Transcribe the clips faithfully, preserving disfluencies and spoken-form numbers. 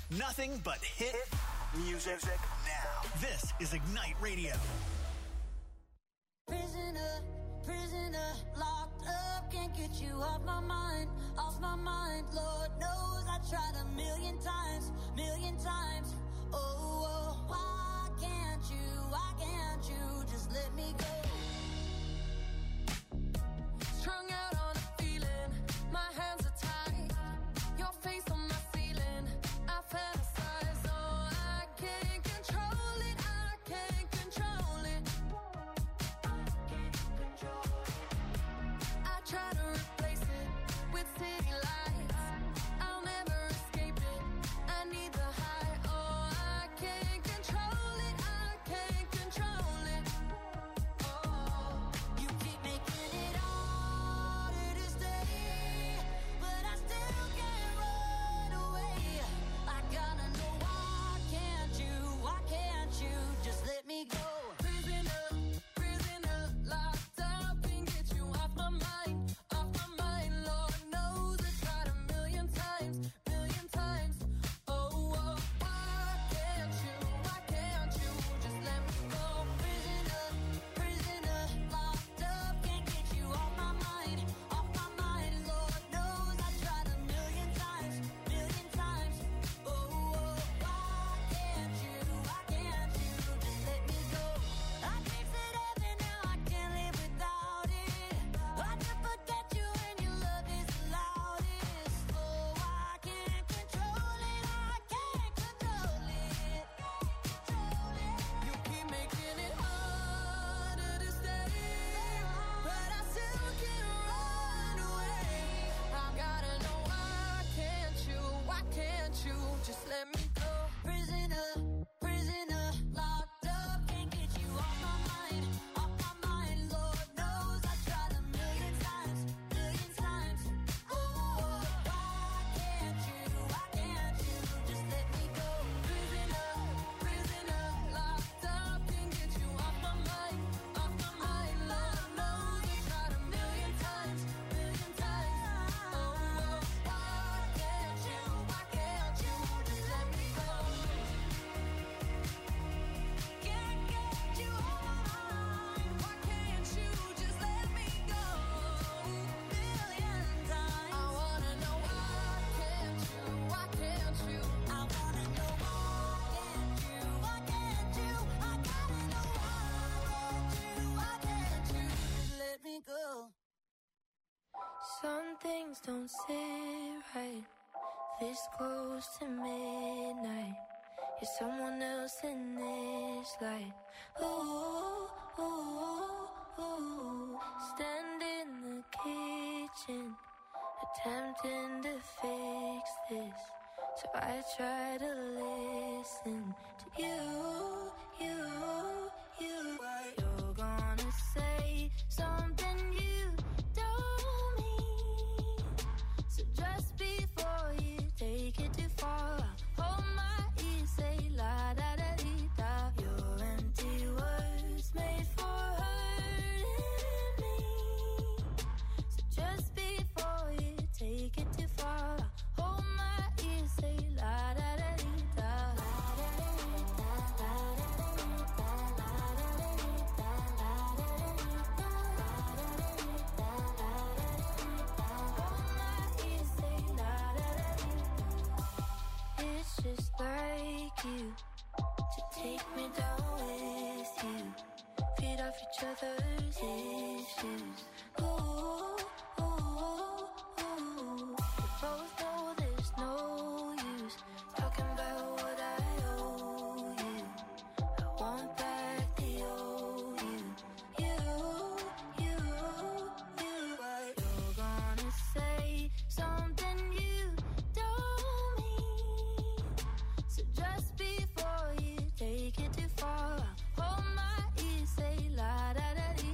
Nothing but hit music now. This is Ignite Radio. Prisoner, prisoner, locked up, can't get you off my mind, off my mind. Lord knows I tried a million times, million times. Oh, oh, why can't you, why can't you just let me go? Strung out on a feeling, my hands are tied, your face on my ceiling, I fantasize, oh, I can't control it, I can't control it. I try to replace it with city lights, I'll never escape it, I need the high, oh, I can't control it, I can't control it. Oh, you keep making it harder to stay, but I still can't run away. I gotta know, why can't you, why can't you just let me go? Prisoner, prisoner, locked up, can't get you off my mind, off my mind. Lord knows I tried a million times, million times. Oh, oh, why can't you, why can't you just let me go? Prisoner, prisoner, locked up, can't get you off my mind, off my mind. Lord knows I tried a million times, million times. Oh, oh, why can't you, why can't you just let me go? I tasted heaven, now I can't live without it. I can forget you when your love is the loudest. Oh, I can't control it, I can't control it. You keep making it harder to stay, but I still can't run away. I gotta know, why can't you, why can't you just let me go? Prisoner, prisoner, locked up, can't get you off my mind, off my mind. Lord knows I tried a million times, million times. Oh, oh, why can't you, why can't you just let me go? Prisoner, prisoner, locked up, can't get you off my mind, off my mind. Lord knows I tried a million times, million times. Oh, oh, why can't you, why can't you just let me go? Can't get you off my mind, why can't you just let me go? Million times. I wanna know, why can't you, why can't you? I wanna know, why can't you, why can't you? I gotta know, why can't you, why can't you just let me go? Some things don't sit right this close to midnight. You're someone else in this light. Ooh, ooh, ooh. Stand in the kitchen, attempting to fix this. So I try to listen to you, you, you. You're gonna say something you don't mean. So just before you take it too far, hold my ear, say la da da dee da. Your empty words made for hurting me. So just before you take it too far, hold my ear, say la da da dee da. It's just like you to take me down with you, feed off each other's issues. Ooh, ooh, ooh. We both know there's no use talking about what I owe you. I want back the old you, you, you, you. You're gonna say something you don't mean. So just before you take it too far, hold my ear, say la da da dee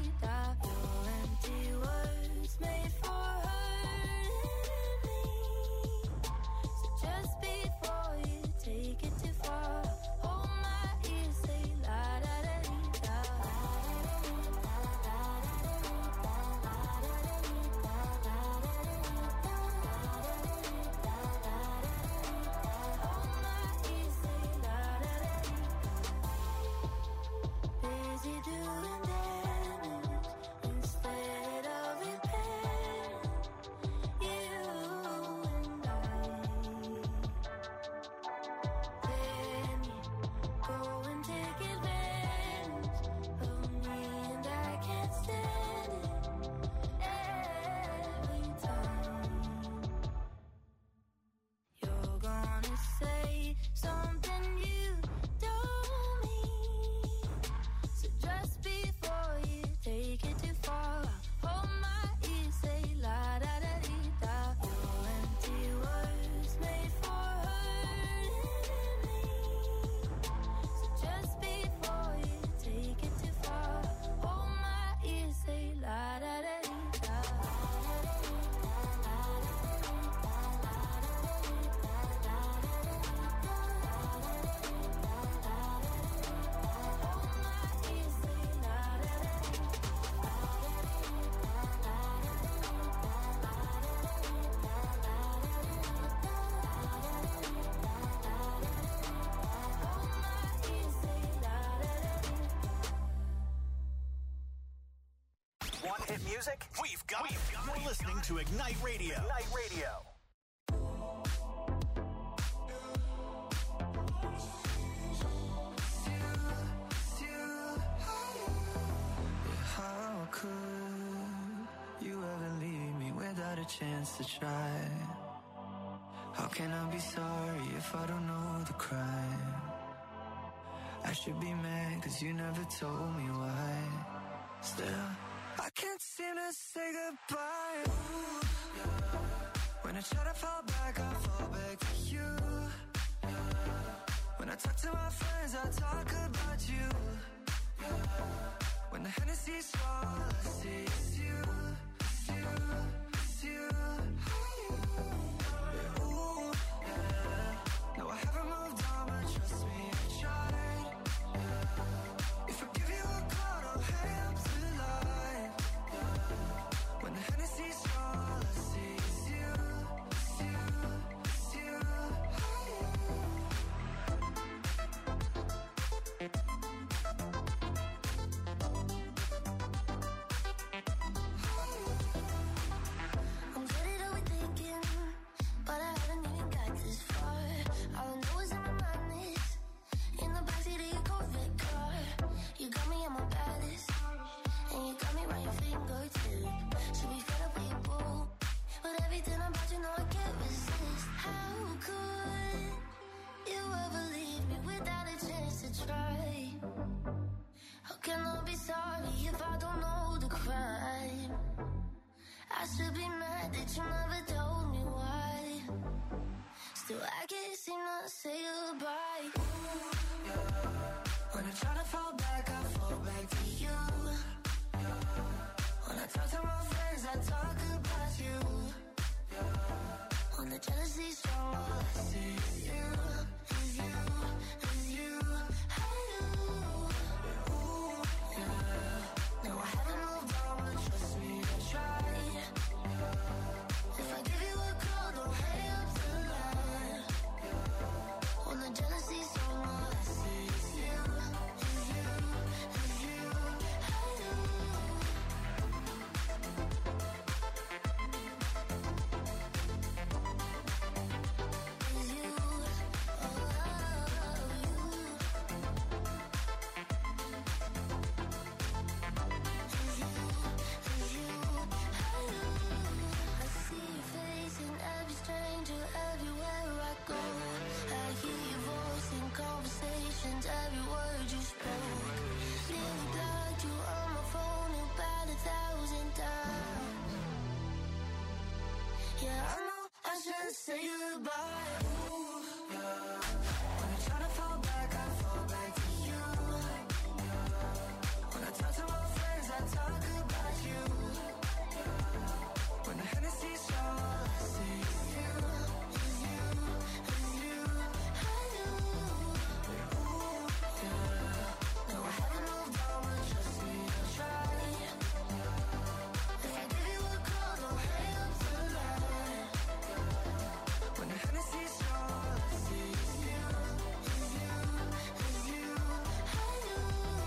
music? We've got it. You're listening to Ignite Radio. Ignite Radio. How could you ever leave me without a chance to try? How can I be sorry if I don't know the crime? I should be mad cause you never told me why. Still, I can't seem to say goodbye. Ooh, yeah. When I try to fall back, I fall back to you. Yeah. When I talk to my friends, I talk about you. Yeah. When the Hennessy's strong, all I see is you, it's you, it's you. Yeah, ooh, yeah. No, I haven't moved on, but trust me, I tried. Yeah. If I give you a call, don't hang up the line. Yeah. When the Hennessy's strong, all I see is you, it's you, it's you. I'm getting overthinking, but I haven't even got this far. All I know is in my mind is in the backseat of your Corvette car. You got me on my baddest, and you got me right your fingertip. Should be fed up with your boo, but everything about you know I can't resist. How could you ever leave me without a chance to try? How can I be sorry if I don't know the crime? I should be mad that you never told me why. Still, I can't seem to say goodbye. Ooh, yeah. When I try to fall back, I fall back to you. Yeah. When I talk to my friends, I talk about you. Yeah. When the jealousy's strong, all I see is you, is you, is you. Hey, you. Ooh, yeah. No, I haven't moved on, but trust me, I tried. If I give you a call, don't hang up the line. When the jealousy's strong, all I see is you, is you, is you. Hey, you. Is you, oh, I see your face in every stranger everywhere I go. I hear your voice in conversations, every word you spoke. Nearly blocked you on my phone about a thousand times. Yeah, I know I should say goodbye. Ooh, yeah. When I try to fall back, I fall back to you. When I talk to my friends, I talk about you. When the Hennessy's strong, all I see is you, is you, is you. Hey, you. Ooh, yeah. No, I haven't moved on, but trust me, I tried. If I give you a call, don't hang up the line. When the Hennessy's strong, all I see is you, is you, is you. Hey, you.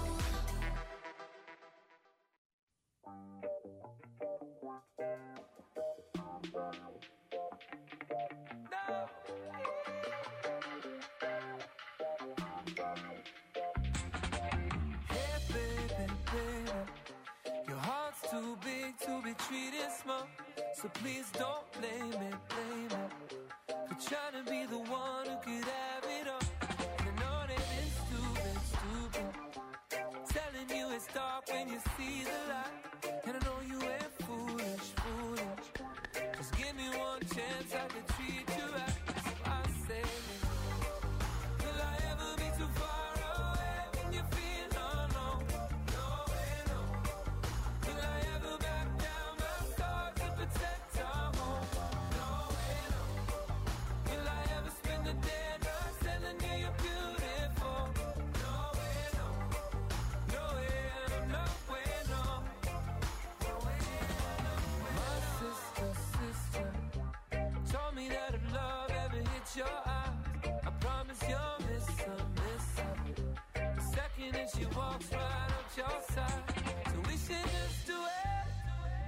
Hey, baby, baby, your heart's too big to be treated small. So please don't blame it, blame it for trying to be the one who could have it all. And I know that it's stupid, stupid, telling you it's dark when you see the light. And I know you ain't foolish, foolish. Just give me one chance, I could treat you right. So I say, will I ever be too far away when you feel alone? No way, no. Will I ever back down my sword to protect our home? No way, no. Will I ever spend the day not telling you you're beautiful? No way, no. No way, no way, no. No way, no. My sister, sister told me that if love ever hits your eyes, I promise you'll miss her, miss her. The second that she walks right up your side. So we should just do it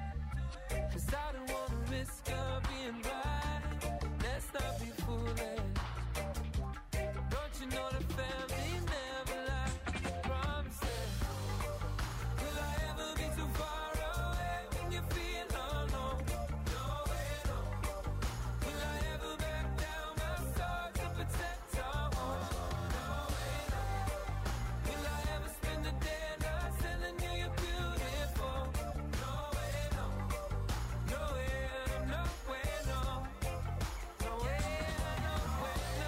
'cause I don't wanna risk her being right. Let's not be foolish. Don't you know the family never lies? Promises. Will I ever be too far away when you feel alone? No way, no. Will I ever back down my sword to protect our home? No way, no. Will I ever spend the day not telling you you're beautiful? No way, no. No way, no way, no. No way, no way, no.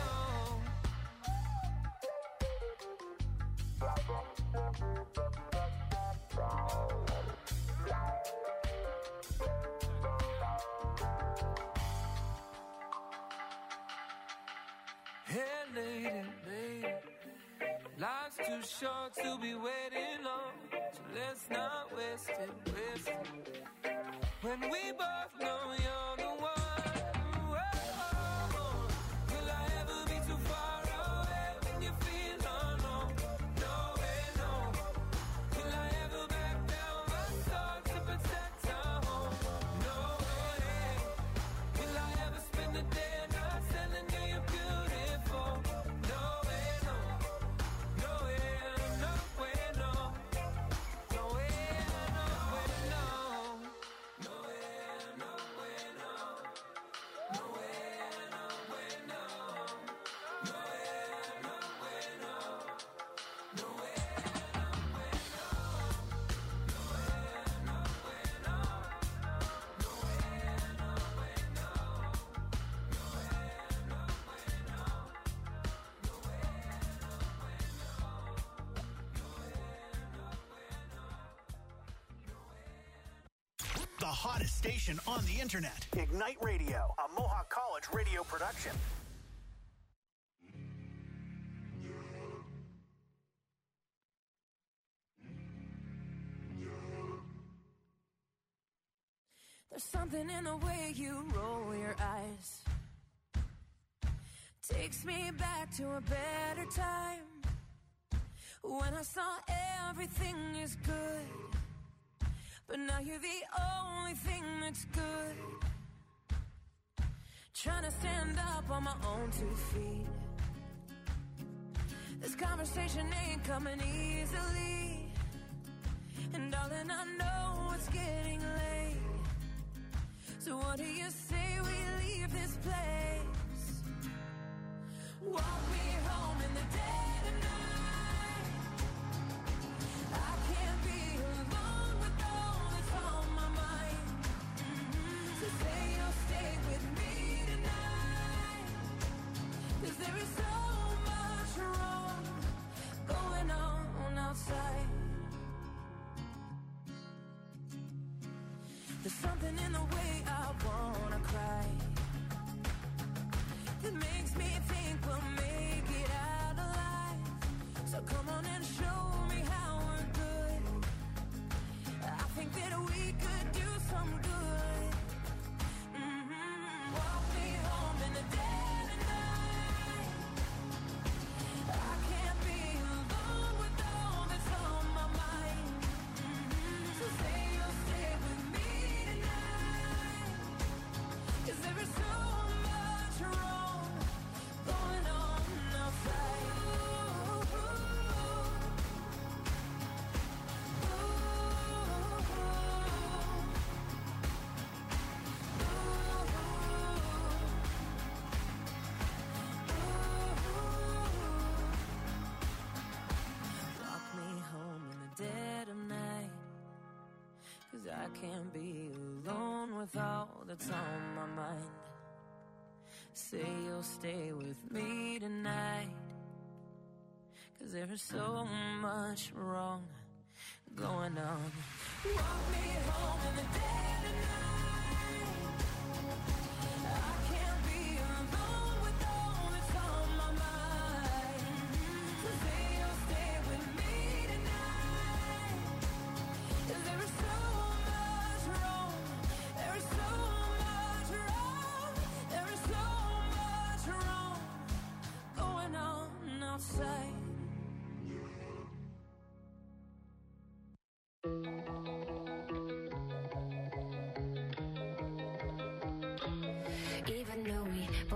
Hey, lady, lady, life's too short to be waiting long, so let's not waste it, waste it. When we both know you're the one. Whoa. Will I ever be too far away when you feel alone? No way, no. Will I ever back down my sword to protect our home? No way. Will I ever spend the day not telling you you're beautiful? No way, no. No way, no way, no. No way, no way, no. No way, no way, no. No way, no way, no. No way, no way, no. No way, no way, no. No way, no way, no. No way, no way, no. No way, no way, no. No way, The hottest station on the internet. Ignite Radio, a Mohawk College radio production. There's something in the way you roll your eyes. Takes me back to a better time, when I saw everything is good. But now you're the only thing that's good. Trying to stand up on my own two feet. This conversation ain't coming easily, and darling, I know it's getting late. So what do you say we leave this place? Walk me home in the dead of night. I can't be alone with all that's on my mind. Mm-hmm. So say you'll stay with me tonight, 'cause there is so much wrong going on outside. There's something in the way I wanna cry that makes me think we'll make it out alive. So come on and show me how we're good. I think that we could do some good. Mm-hmm. Walk me home in the dead of night. I can't be alone with all that's on my mind. Mm-hmm. So say you'll stay with me tonight, 'cause there is so much wrong going on outside. Ooh, ooh, Walk me home in the dead of night, 'cause I can't be alone with all that's on my mind. Say you'll stay with me tonight, 'cause there is so much wrong going on. Walk me home in the dead of night. I can't be alone with all that's on my mind. So say you'll stay with me tonight, 'cause there is so much wrong. There is so much wrong. There is so much wrong going on outside.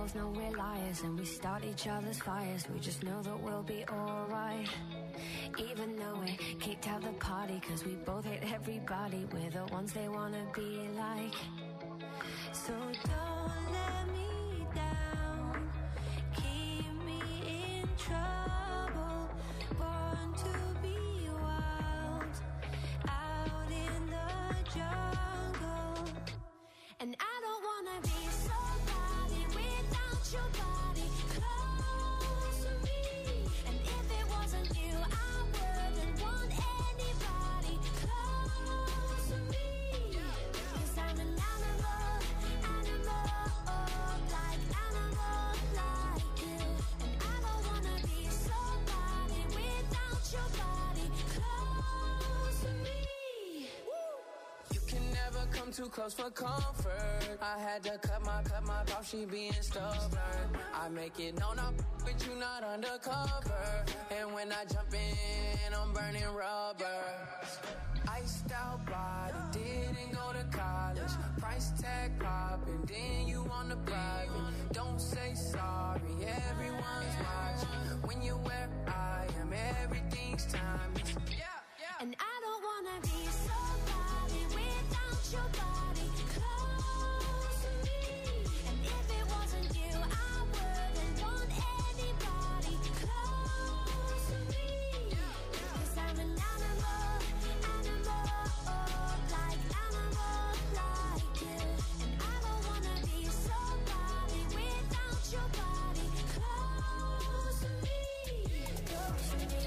both know we're liars and we start each other's fires. We just know that we'll be alright. Even though we kicked out the party, cause we both hate everybody. We're the ones they wanna be like. So don't let me down, keep me in trouble. Born to be wild, out in the jungle. And I don't wanna be somebody without your body close to me. And if it wasn't you, I wouldn't want anybody close to me. Cause I'm an animal, animal, like animal like you. And I don't wanna be somebody without your body close to me. You can never come too close for comfort. I had to cut my, cut my off, she being stubborn. I make it known I'm with you, not undercover. And when I jump in, I'm burning rubber. Iced out body, didn't go to college. Price tag popping, then you on the private. Don't say sorry, everyone's watching. When you're where I am, everything's timeless. Yeah, yeah. And I don't wanna be somebody without your body close to me. And if it wasn't you, I wouldn't want anybody close to me. Cause I'm an animal, animal, like animal like you. And I don't wanna be somebody without your body close to me. Close to me.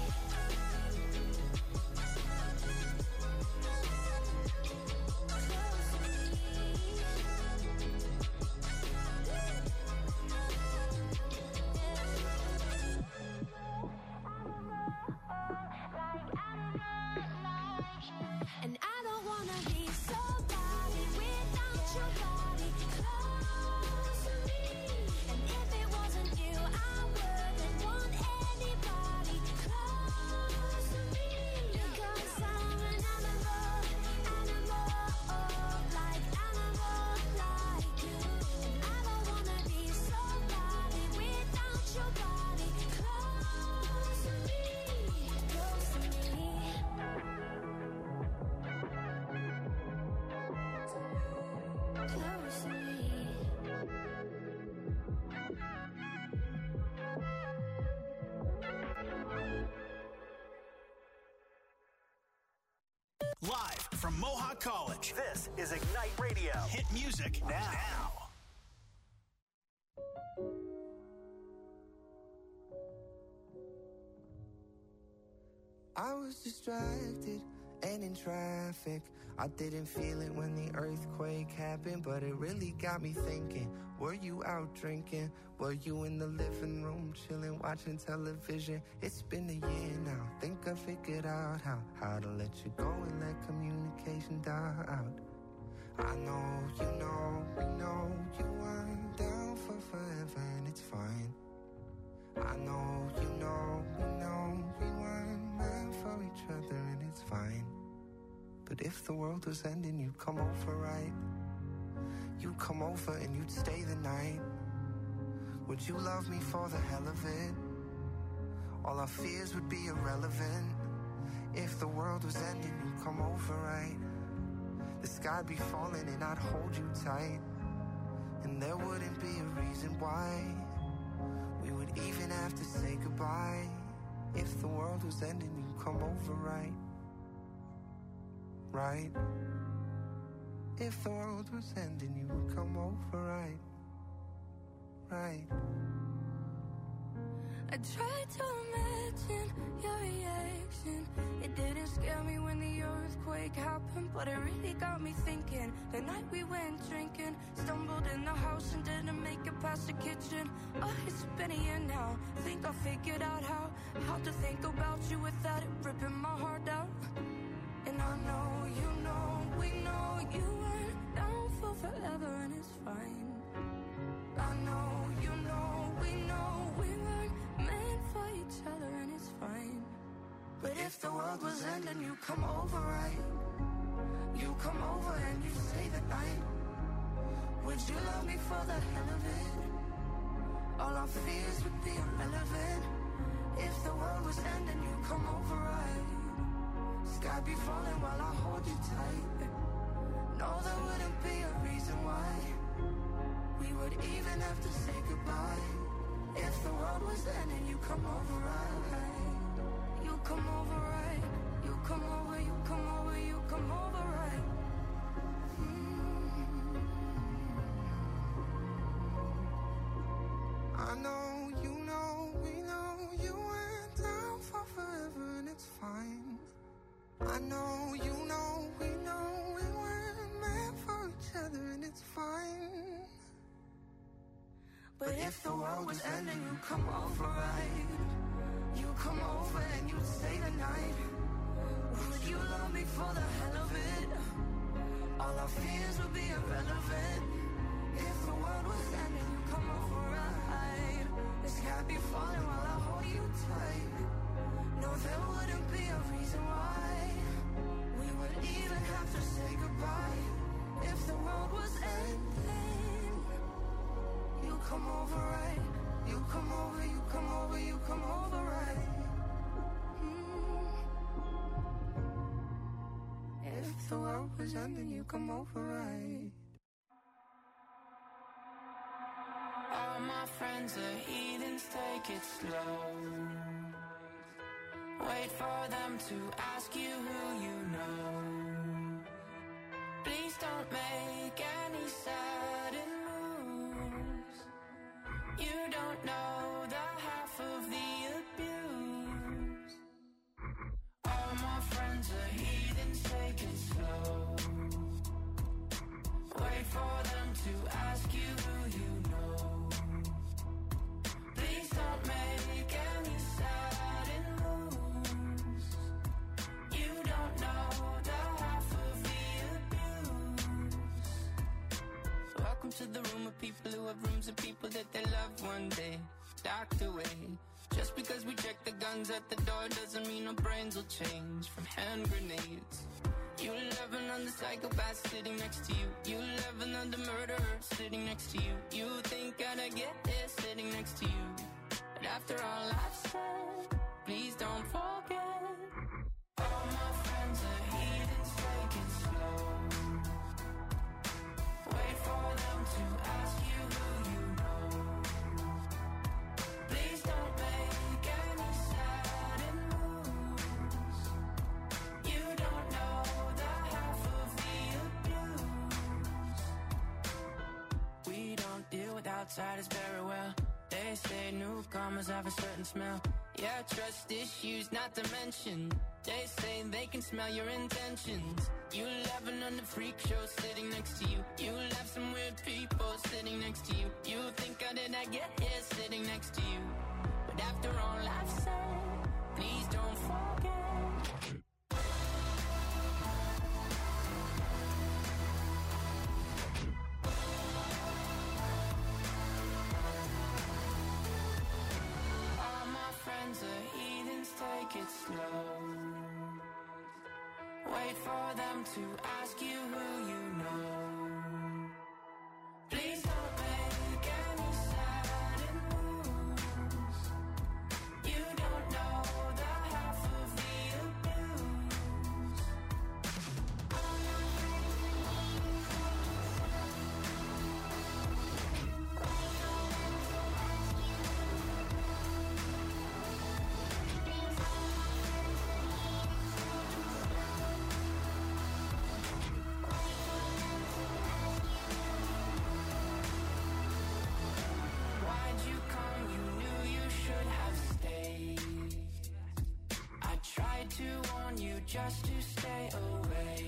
And I don't wanna be somebody without your body close to me. And if it wasn't you, I wouldn't want anybody close to me. Because I'm an animal, animal, like animal like you. And I don't wanna be somebody without your body close to me. Close to me. Close to me. Live from Mohawk College, this is Ignite Radio. Hit music now. I was distracted and in traffic. I didn't feel it when the earthquake happened, but it really got me thinking. Were you out drinking? Were you in the living room chilling, watching television? It's been a year now. Think I figured out how how to let you go and let communication die out. I know, you know, we know you weren't down for forever, and it's fine. I know, you know, we know we weren't meant for each other, and it's fine. But if the world was ending, you'd come over, right? You'd come over and you'd stay the night. Would you love me for the hell of it? All our fears would be irrelevant. If the world was ending, you'd come over, right? The sky'd be falling and I'd hold you tight. And there wouldn't be a reason why we would even have to say goodbye. If the world was ending, you'd come over, right? Right? If the world was ending, you would come over, right? Right? I tried to imagine your reaction. It didn't scare me when the earthquake happened, but it really got me thinking. The night we went drinking, stumbled in the house and didn't make it past the kitchen. Oh, it's been a year now. Think I figured out how How to think about you without it ripping my heart out. And I know, you know, we know you weren't down for forever, and it's fine. I know, you know, we know we weren't meant for each other, and it's fine. But if the world was ending, you come over, right? You come over and you stay the night. Would you love me for the hell of it? fears would be irrelevant. If the world was ending, you'd come over right. Sky be falling while I hold you tight. No, there wouldn't be a reason why we would even have to say goodbye. If the world was ending, you come over right. You come over right. You come over, you come over, you come over right. Mm. I know, you know, we know you went down for forever and it's fine. I know, you know, we know we weren't meant for each other and it's fine. But if the world was ending, you come over right. You come over and you'd stay the night. Would you love me for the hell of it? All our fears would be irrelevant. If the world was ending, you come over right. The sky be falling while I hold you tight. No, there wouldn't be a reason why we would even have to say goodbye. If the world was ending, you come over right. You come over, you come over, you come over right. Mm. If the world was ending, you come over right. All my friends are heathens, take it slow. Wait for them to ask you who you know. Please don't make any sudden moves. You don't know the half of the abuse. All my friends are heathens, take it slow. Wait for them to ask you who you know. Please don't make any sudden moves. You don't know the half of the abuse. Welcome to the room of people who have rooms of people that they love one day docked away. Just because we check the guns at the door doesn't mean our brains will change from hand grenades. You laughing on the psychopath sitting next to you. You laughing on the murderer sitting next to you. You think I'd get here sitting next to you. But after all I've said, please don't forget. All my friends are heathens, take it slow. Wait for them to ask you who you know. Please don't make any sudden moves. You don't know the half of the abuse. We don't deal with outsiders very well. They say newcomers have a certain smell. Yeah, trust issues not to mention. They say they can smell your intentions. You laughing on the freak show sitting next to you. You laugh some weird people sitting next to you. You think how did I get here sitting next to you? But after all I've said, please don't forget. All my friends are heathens, take it slow. Wait for them to ask you who you know. Please don't make any sudden moves. You don't know the half of the abuse. Why'd you come? You knew you should have stayed. I tried to warn you just to stay away.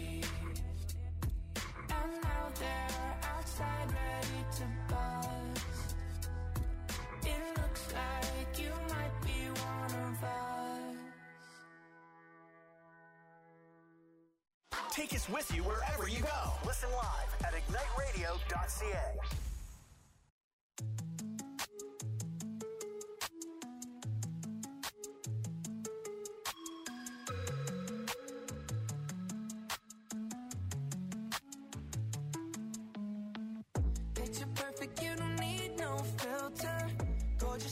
And now they're outside ready to bust. It looks like you might be one of us. Take us with you wherever you go. Listen live at ignite radio dot c a. Picture perfect, you don't need no filter. Gorgeous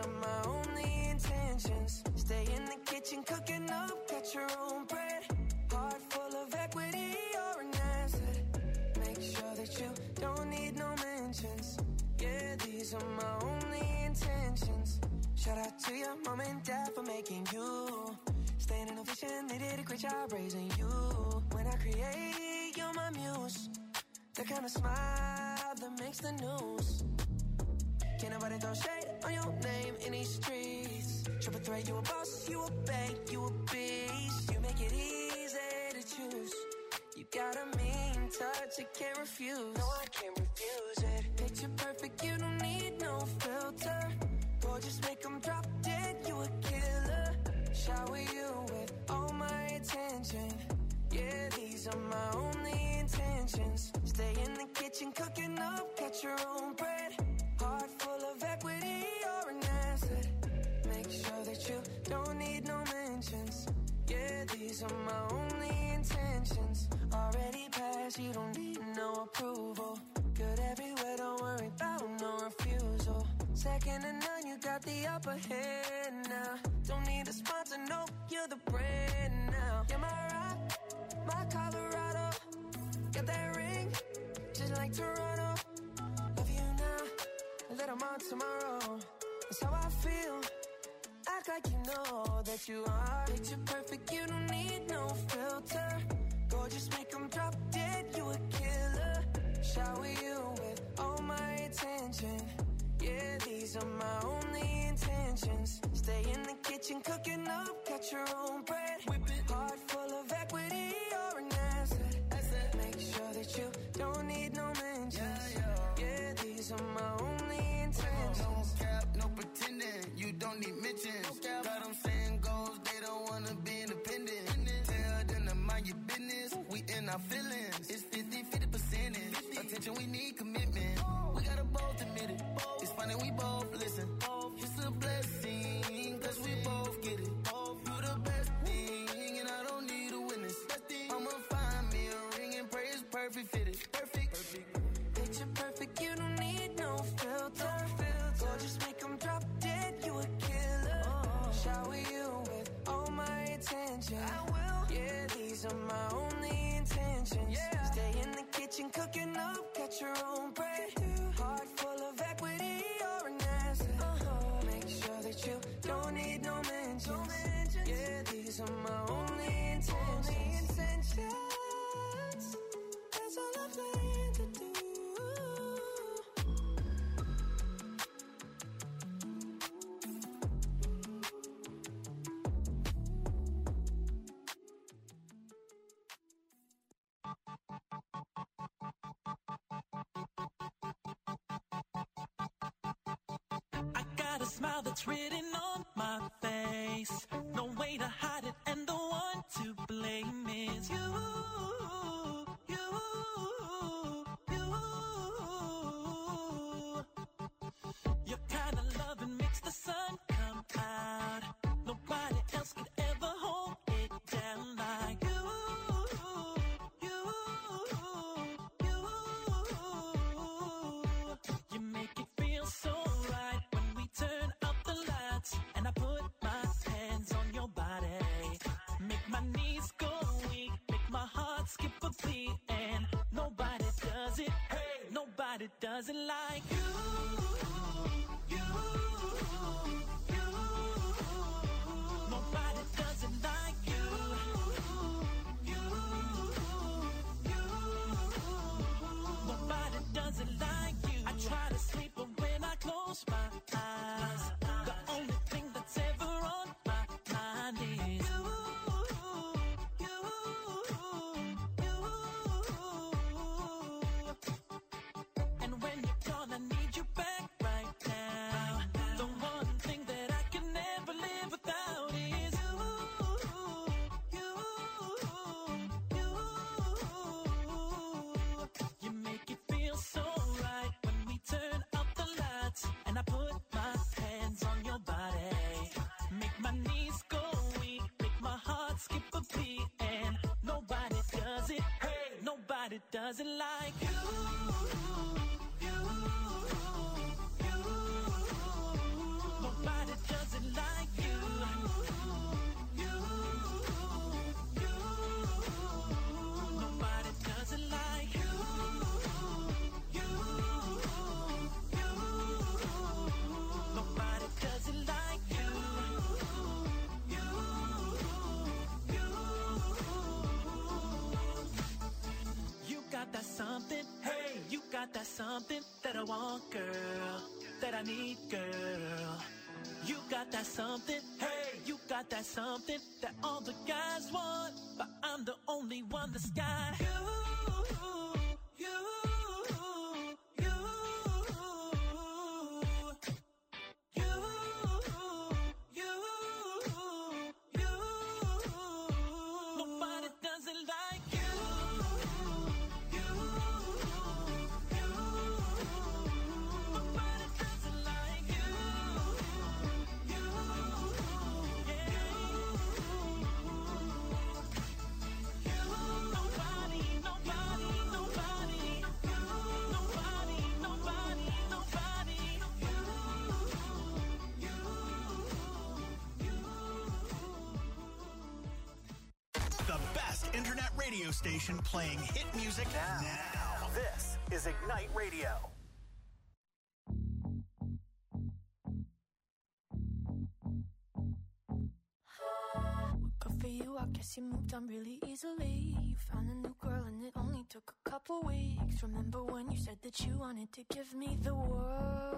are my only intentions. Stay in the kitchen cooking up, cut your own bread. Heart full of equity, you're an asset. Make sure that you don't need no mentions. Yeah, these are my only intentions. Shout out to your mom and dad for making you. Staying in a vision, they did a great job raising you. When I create, you're my muse. The kind of smile that makes the news. Can't nobody throw shade on your name in these streets. Triple threat, you a boss, you a bank, you a beast. You make it easy to choose. You got a mean touch, I can't refuse. No, I can't refuse it. Picture perfect, you don't need no filter. Gorgeous, make them drop dead, you a killer. Shower you with all my attention. Yeah, these are my only intentions. Stay in the kitchen cooking up, cut your own bread. Heart full of equity, you're an asset. Make sure that you don't need no mentions. Yeah, these are my only intentions. Already passed, you don't need no approval. Good everywhere, don't worry about no refusal. Second to none, you got the upper hand now. Don't need a sponsor, no, you're the brand now. You're my rock, my Colorado. Got that ring, just like Toronto. Love you now, and let them on tomorrow. That's how I feel. Act like you know that you are. Picture perfect, you don't need no filter. Gorgeous, make them drop dead, you a killer. Shower you with all my attention. Yeah, these are my only intentions. Stay in the kitchen cooking up, cut your own bread. Whip it. Heart full of equity, you're an asset. asset. Make sure that you don't need no mentions. Yeah, yeah. Yeah, these are my only intentions. No cap, no pretending, you don't need mentions. No got them saying goals, they don't wanna be independent. Tell them to mind your business, we in our feelings. It's fifty, fifty percentage. Attention, we need commitment. We gotta both admit it. It's funny, we both listen. It's a blessing, cause we both get it. You the best thing, and I don't need a witness. I'ma find me a ring and pray it's perfect fitted. Perfect. Perfect. Picture perfect, you don't need no filter. Gorgeous, make them drop dead, you a killer. Shower you with all my attention. I will. Yeah, these are my only intentions. Yeah. Stay in the kitchen cooking up, cut your own bread. Heart full of equity, you're an asset. Uh-huh. Make sure that you don't need no mentions. Yeah, these are my only intentions. Only intentions. That's all I plan to do. I got a smile that's written on my face. No way to hide it, and the one to blame is you. You, you. Your kind of loving makes the sun come out. Nobody else could ever hold it down like you. You, you. You make it feel so right when we turn up the lights and I put my hands on your body. Make my knees go weak, make my heart skip a beat, and nobody does it. Hey, nobody does it like you. You, you. Nobody does it like you. You, you. Nobody does it like you. I try to sleep, but when I close my eyes, the only thing that's ever on my mind is you, you, you. And when you're gone, I need you back right now. The one thing that I can never live without is you, you, you. You make it feel so right when we turn up the lights and I put my hands on your body. Make my knees go weak, make my heart skip a beat, and nobody does it. Hey, nobody does it like you. You, you. Nobody does it like you. You, you. Nobody does it like you. You, you. Nobody does it like you. You, you. You got that something, hey, you got that something that I want, girl, that I need, girl. You got that something, hey, you got that something that all the guys want, but I'm the only one that's got you, you, you, you, you, you. Nobody does it like you. Internet radio station playing hit music now. now. This is Ignite Radio. Good for you, I guess you moved on really easily. You found a new girl and it only took a couple weeks. Remember when you said that you wanted to give me the world?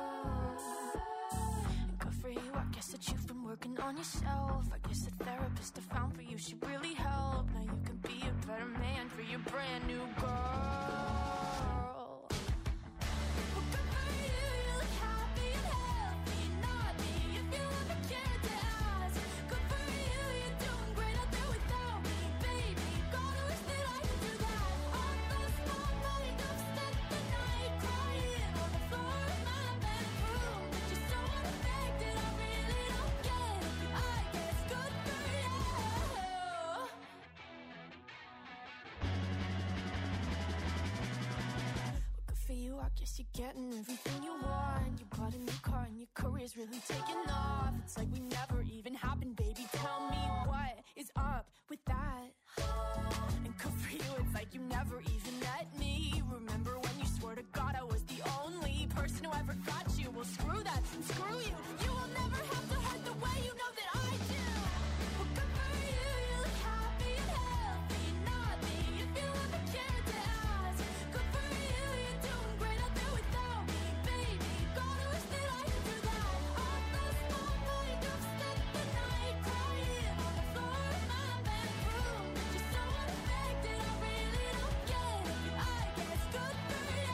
Good for you, I guess that you've been working on yourself. I guess the therapist I found for you should really help. Now you can be a better man for your brand new girl. Well, good for you, you look happy and healthy. Not me, if you ever cared to ask. Good for you, you're doing great out there without me, baby. Gotta wish that I could do that. I lost my mind, I've spent the night crying on the floor of my bedroom. But you're so unaffected, I really don't get it. I guess good for you. Good for you, I guess you're getting everything you want. You bought a new car and your career's really taking off. It's like we never even happened, baby. Tell me what is up with that? And good for you, it's like you never even met me. Remember when you swore to God I was the only person who ever got you? Well, screw that, screw you. You will never have to hurt the way you know that I do. Well, good for you, you look happy and healthy. Not me, if you ever cared to ask. Good for you, you're doing great out there without me, baby. Gotta wish that I could do that. I lost my mind, I've spent the night crying on the floor of my bedroom. But you're so unaffected, I really don't get it. I guess good for you.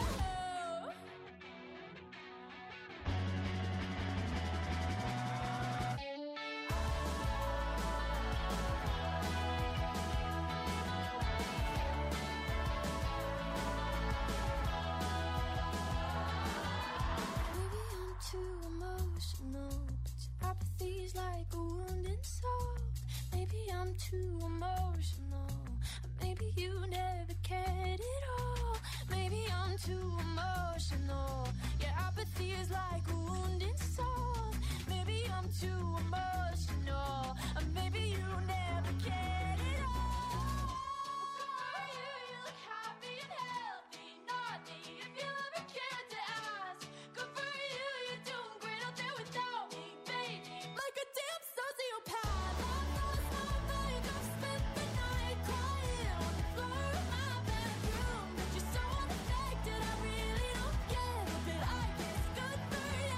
Maybe I'm too emotional, but your apathy's like a wounded soul. Maybe I'm too emotional, or maybe you never cared at all. Maybe I'm too emotional, your apathy is like a wounded soul. Maybe I'm too emotional, or maybe you never cared at all. Good for you, you look happy and healthy. Not me, if you ever cared to ask. Good for you, you're doing great out there without me, baby. Like a damn sociopath. I've lost my mind, I've spent the night crying on the floor of my bedroom. But you're so unaffected, I really don't get it. But I guess good for you.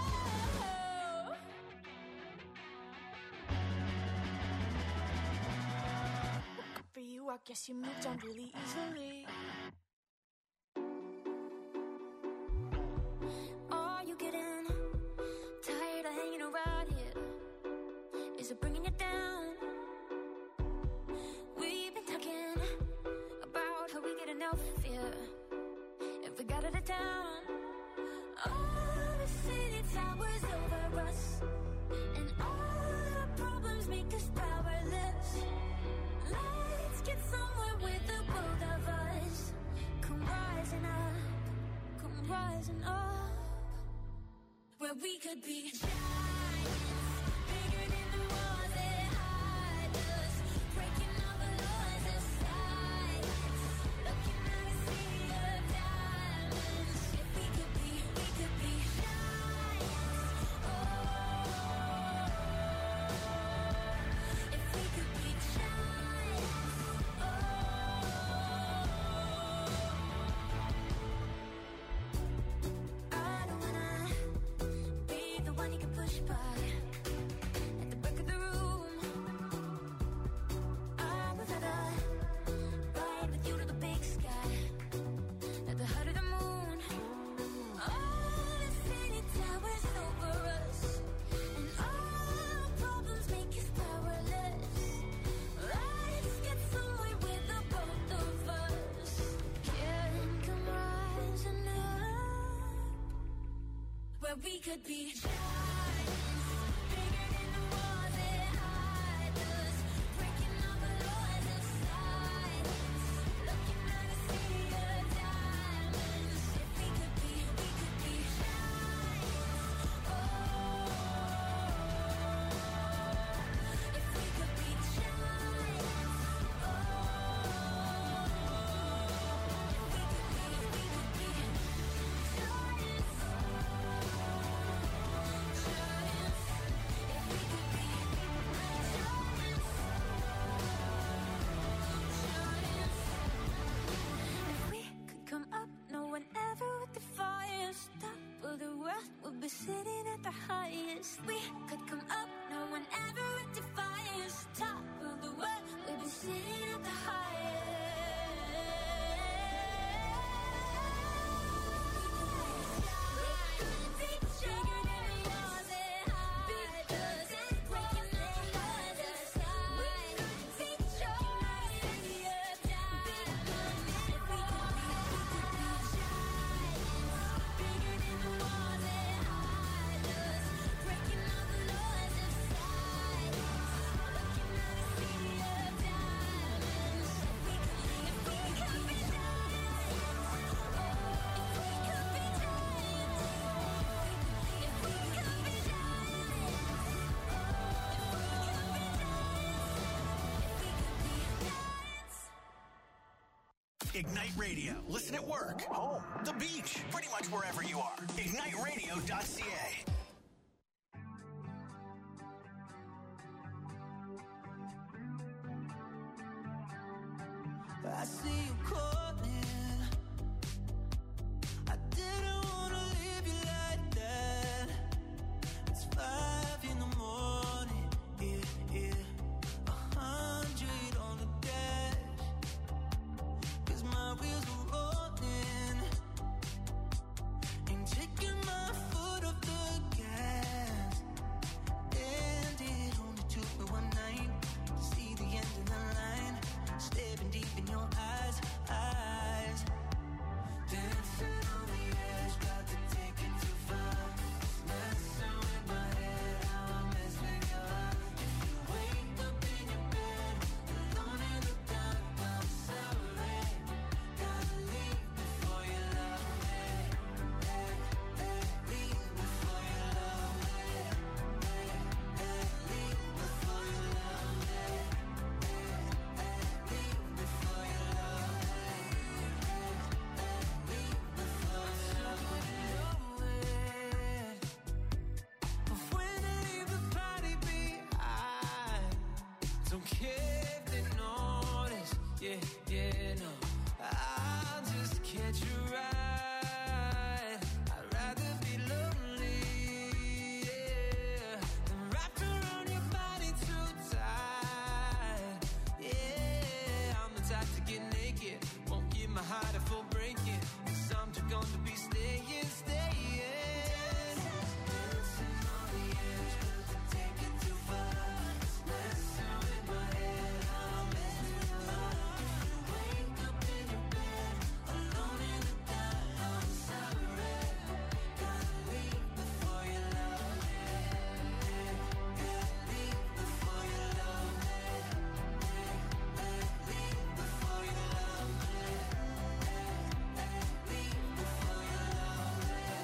Good for you, I guess you moved on really easily. Are you getting tired of hanging around here? Is it bringing you down? We've been talking about how we get enough here if we got out of town. All the city towers over us, and all our problems make us powerless. Let's get somewhere with the both of us. Come rising up, come rising up. We're where we could be giants, bigger than the walls that hide us, breaking all the laws of science, looking at a sea of diamonds. If we could be, we could be giants. Oh, if we could be giants. Oh, I don't wanna be the one you can push by at the back of the room. I would rather ride with you to the big sky, at the height of the moon. All the city towers over us, and all problems make us powerless. Let's get somewhere with the both of us. Can come rising up, where we could be giants, bigger than the walls that hide us, breaking all the laws of science, looking at a sea of diamonds. If we could be, we could be giants. Oh, if we could be giants. Oh, if we could be, we could be giants. If we could come up, no one ever would defy us. Top of the world, we'll be sitting at the highest. We could come up, no one ever would defy us. Top of the world, we'll be sitting at the highest. Bigger than the walls that hide us, breaking all the laws of science, looking at a sea of diamonds. If we could be, we could be giants, bigger than the walls that hide us, breaking all the laws of science, looking at a sea of diamonds. If we could be, if we could be giants. Oh, if we could be giants. If we could be giants. Oh, if we could be giants. If we could be giants. Ignite Radio. Listen at work, home, the beach, pretty much wherever you are. ignite radio dot c a. I see you calling. I didn't wanna leave you like that. It's five in the morning, yeah, yeah. A hundred on the dash, 'cause my wheels are rolling. Ain't taking my foot off the gas. And it only took me one night to see the end of the line. Staring deep in your eyes, eyes. Dancing on the edge, got to take it too far. Messing with my head, how I mess with your heart. If you wake up in your bed, alone in the dark, I'm sorry. Gotta leave before you love me. Hey, hey, leave before you love me. Hey, hey, leave before you love me. Before you love me, leave before you love me. But when I leave the party behind, don't care if they notice, yeah, yeah, no. I'll just catch you right. I'd rather be lonely, yeah, than wrapped around your body too tight. Yeah, I'm the type to get naked, won't give my heart a full breaking. 'Cause I'm too gone to be staying, staying. Dancing on the edge, got to take it too far. Messing with my head, how I mess with your heart. If you wake up in your bed, alone in the dark, I'm sorry. Gotta leave before you love me. Leave before you love me. Leave before you love me. Leave before you love me.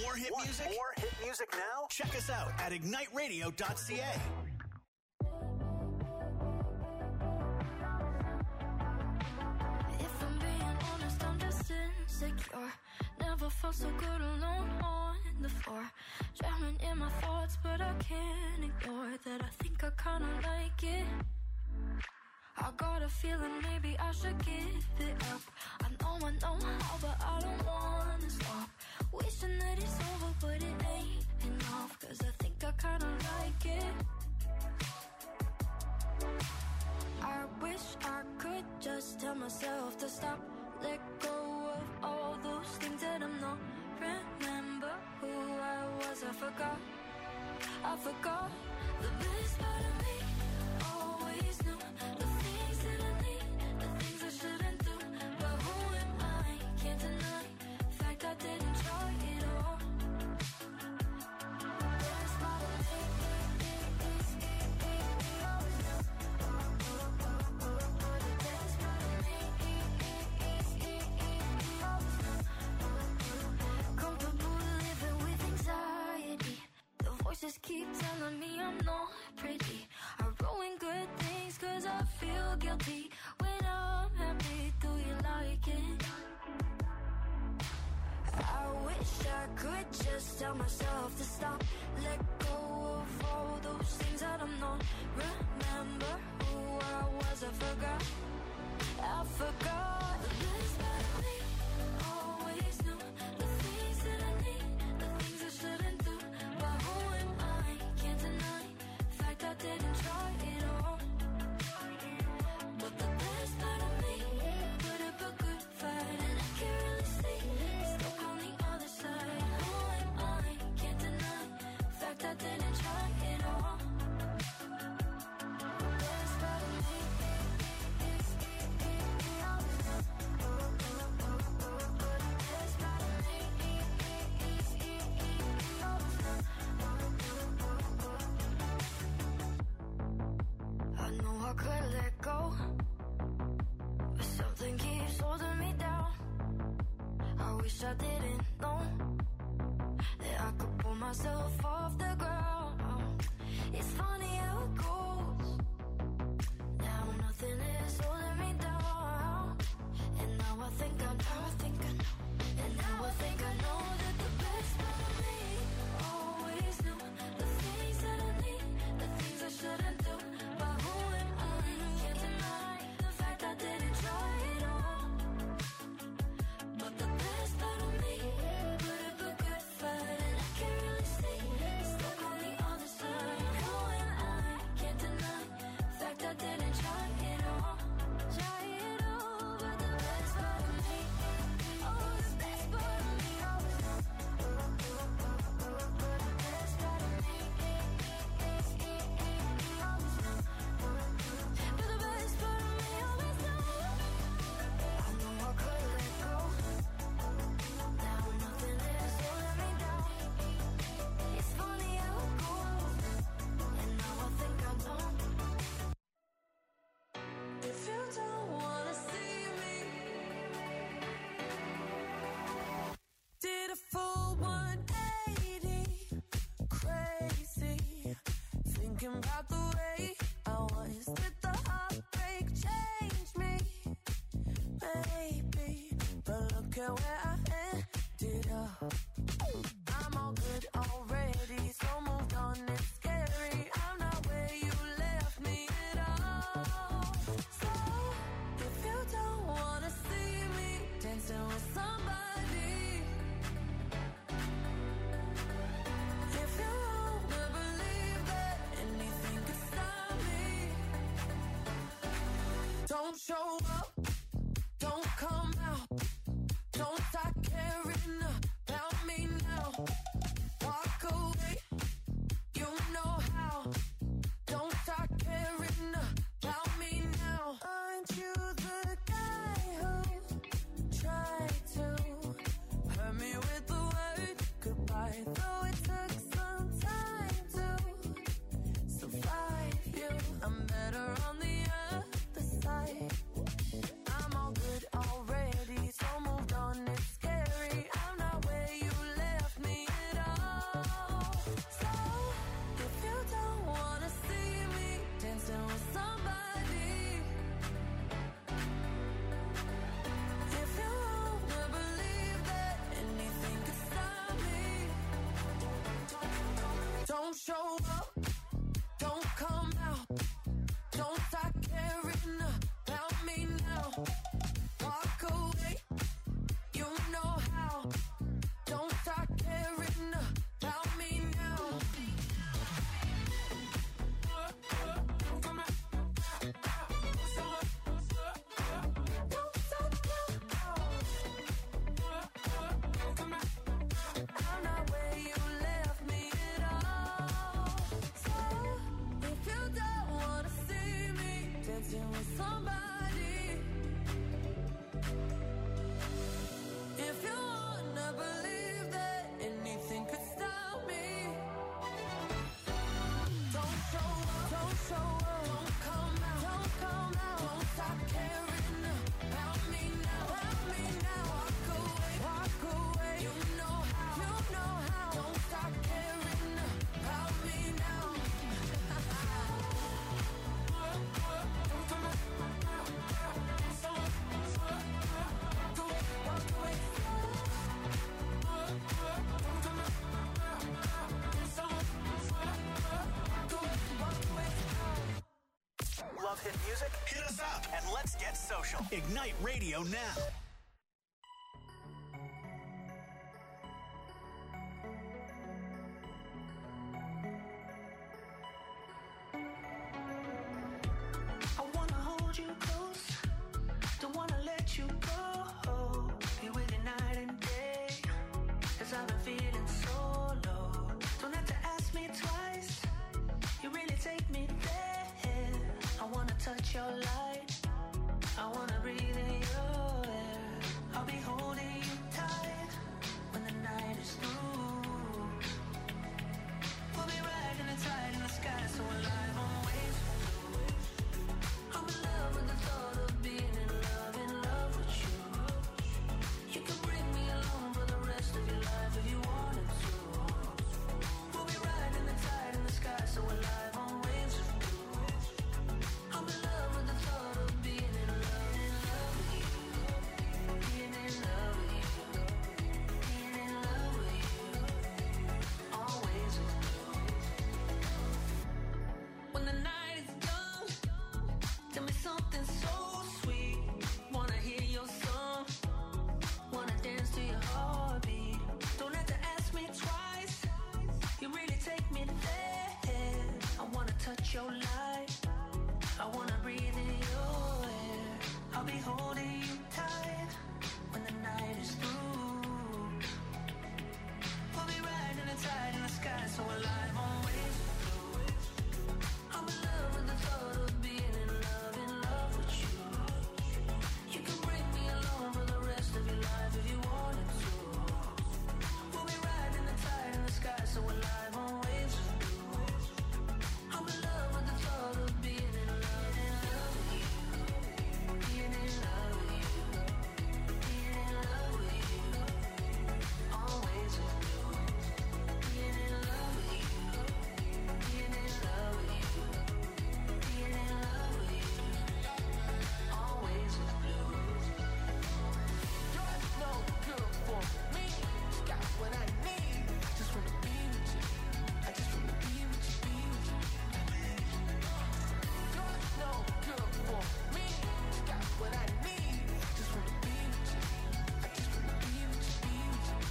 more hit Want music? more hit music now? Check us out at ignite radio dot c a. If I'm being honest, I'm just insecure. Never felt so good alone on the floor. Drowning in my thoughts, but I can't ignore that I think I kinda like it. I got a feeling maybe I should give it up. I know I know how, but I don't wanna stop. Wishing that it's over, but it ain't enough. Cause I think I kinda like it. I wish I could just tell myself to stop. Let go of all those things that I'm not. Remember who I was, I forgot. I forgot the best part of me. Always knew the things that I need, the things I shouldn't do. But who am I? Can't deny the fact I didn't try it all. The best part of me is always knew. The best part of me is always knew. Comfortable living with anxiety. The voices keep telling me I'm not pretty. I ruin good things cause I feel guilty. When I'm happy, do you like it? I wish I could just tell myself to stop. Let go of all those things that I'm not. Remember who I was, I forgot. I forgot the best part of me. Always knew the things that I need, the things I shouldn't do. But who am I? Can't deny the fact I didn't try it all. But the best part of me put up a good fight, and I can't really see it's stuck on the other side. Who am I? Can't deny the fact I didn't try it all. The best part of me is always knew. The best part of me is always knew. I know I could let go, but something keeps holding me down. I wish I didn't know that I could pull myself off the ground. It's funny how it goes. Now nothing is holding me down. And now I think I know, I think I know. And now I think I know that the best part of me always knew the things that I need, the things I shouldn't do. But who am I? Can't deny the fact I didn't try it all. But the best part of me put up a good fight, and I can't really see it's stuck on the other side. Who am I? Can't deny the fact I didn't try it all. Try it all, but the best part of me, oh, the best part of me always knew. But the best part of me always knew. But the best part of me always knew. I know I could let go. Now nothing is holding me down. It's funny how it goes. And now I think I know. If you don't wanna see me, did a full one eighty, crazy, thinking about the way I was. Did the heartbreak change me? Maybe, but look at where I ended up. I'm all good already, so moved on, it's scary. I'm not where you left me at all. So, if you don't wanna see me dancing with somebody, if you wanna believe that anything could stop me, don't show up, don't come out, don't start love hit music? Hit us up and let's get social. Ignite Radio now. I wanna hold you close, don't wanna let you go. Be with you night and day, cause I've been feeling so low. Don't have to ask me twice, you really take me there. I wanna touch your light, I wanna breathe in your air. I'll be holding you tight when the night is through. We'll be riding the tide in the sky, so alive on waves. I'm in love with the thought of being in love, in love with you. You can bring me along for the rest of your life if you wanted to. We'll be riding the tide in the sky, so alive on waves of blue. I'm in love with the thought of being in love, in love with you. Being in love with you. Being in love with you. Always with you. When the night is done, tell me something so sweet. Wanna hear your song, wanna dance to your heartbeat. Don't have to ask me twice, you really take me there. I wanna touch your light, I wanna breathe in your air. I'll be holding you tight when the night is through. We'll be riding the tide in the sky, so alive on waves. I'm in love with the thought of being in love, in love with you. You can bring me along for the rest of your life if you wanted to. We'll be riding the tide in the sky, so alive on waves of blue. I'm in love with the thought of being in love, in love with you. Being in love with you. Being in love with you. Always with you. Being in love with you. Being in love with you. Being in love with you. Always with you. You're no good for me. Got what I need. Just wanna be with you. I just wanna be with you, be with you. You're no good for me. Got what I need. Just wanna be with you. I just wanna be with you, be with you.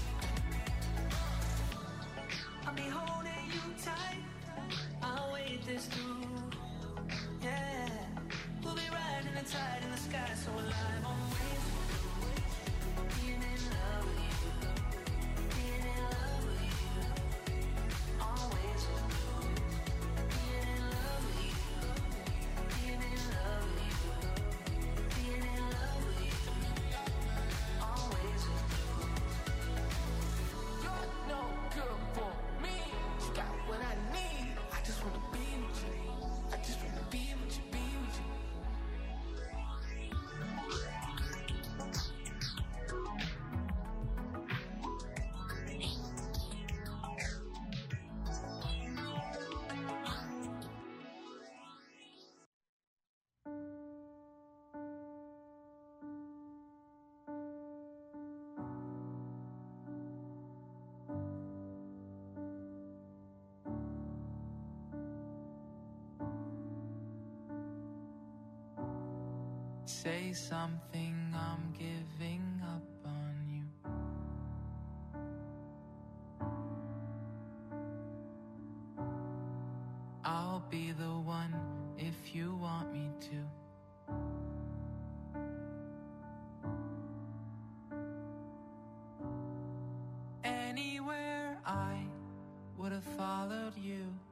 I'll be holding you tight, I'll wait this through. Yeah, we'll be riding the tide in the sky, so alive on waves. Being in love with you. Being in love with you. Always with you. Being in love with you. Being in love with you. Being in love with you. Always with you. You're no good for me. You got what I need. I just wanna be with you. I just wanna be with you, be with you. Say something, I'm giving up on you. I'll be the one if you want me to. Anywhere I would have followed you.